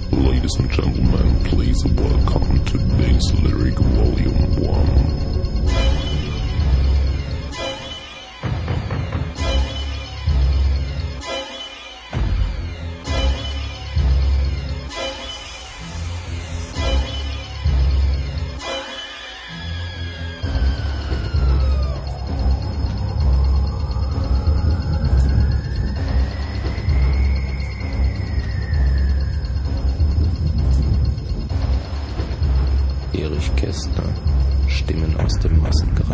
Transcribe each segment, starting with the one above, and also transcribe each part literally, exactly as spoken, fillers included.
Ladies and gentlemen, please welcome to Bass Lyric Volume one. Erich Kästner, Stimmen aus dem Massengrab.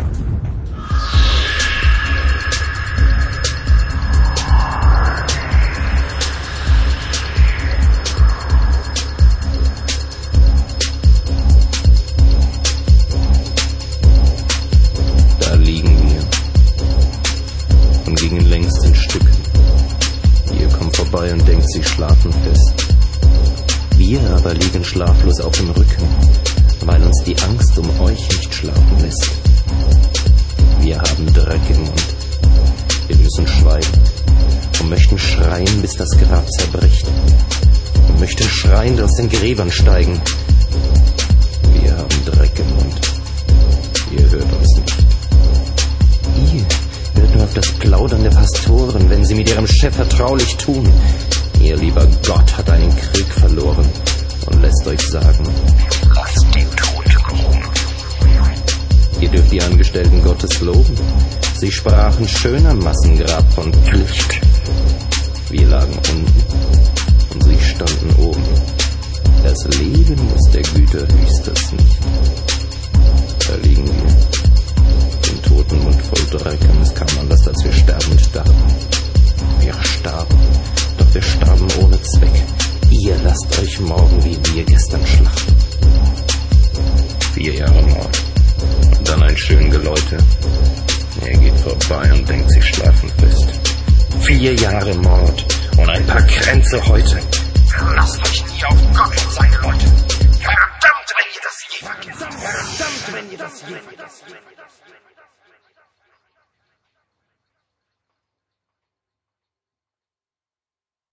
Da liegen wir und gingen längst in Stücken. Ihr kommt vorbei und denkt, sie schlafen fest. Wir aber liegen schlaflos auf dem Rücken, weil uns die Angst um euch nicht schlafen lässt. Wir haben Dreck im Mund. Wir müssen schweigen und möchten schreien, bis das Grab zerbricht. Und möchten schreiend aus den Gräbern steigen. Wir haben Dreck im Mund. Ihr hört uns nicht. Ihr hört nur auf das Plaudern der Pastoren, wenn sie mit ihrem Chef vertraulich tun. Ihr lieber Gott hat einen Krieg verloren und lässt euch sagen: Lasst die Toten ruhen. Ihr dürft die Angestellten Gottes loben. Sie sprachen schön am Massengrab von Pflicht. Wir lagen unten und sie standen oben. Das Leben ist der Güter höchstens nicht. Da liegen wir, den toten Mund voll Dreck, und es kam anders, als wir sterbend starben. Wir starben, doch wir starben ohne Zweck. Ihr lasst euch morgen wie wir gestern schlachten. Vier Jahre Mord und dann ein schön Geläute. Er geht vorbei und denkt, sie schlafen fest. Vier Jahre Mord und ein paar Kränze heute. Lasst euch nie auf Gott und seine Leute. Verdammt, wenn ihr das je vergesst. Verdammt, wenn ihr das je vergesst.